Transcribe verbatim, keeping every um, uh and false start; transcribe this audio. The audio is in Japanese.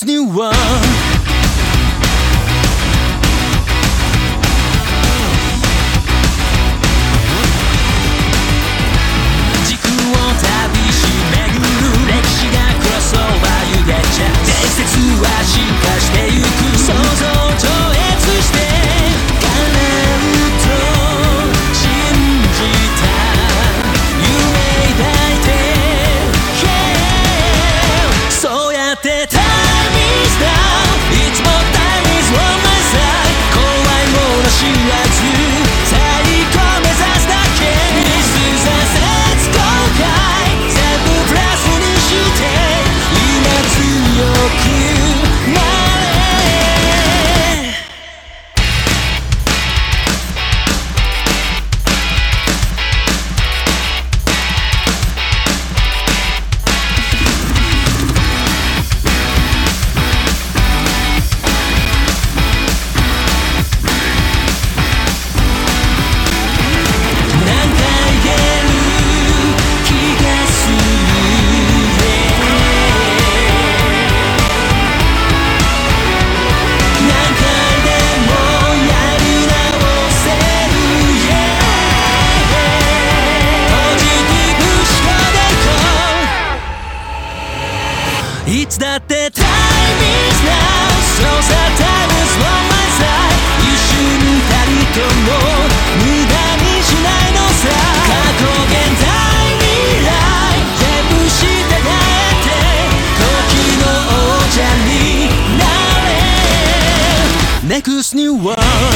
Next new one時空を旅し巡る歴史がクロスオーバーゆげちゃう伝説は進化してゆく想像超越して叶うと信じた夢抱いて Yeah そうやってTime is now いつも Time is on my side 怖いもの知らず最高目指すだけ This is a set 後悔全部プラスにして今強くなれいつだって Time is now そうさ Time is on my side 一瞬たりとも無駄にしないのさ過去現在未来全部従えて時の王者になれ Next new one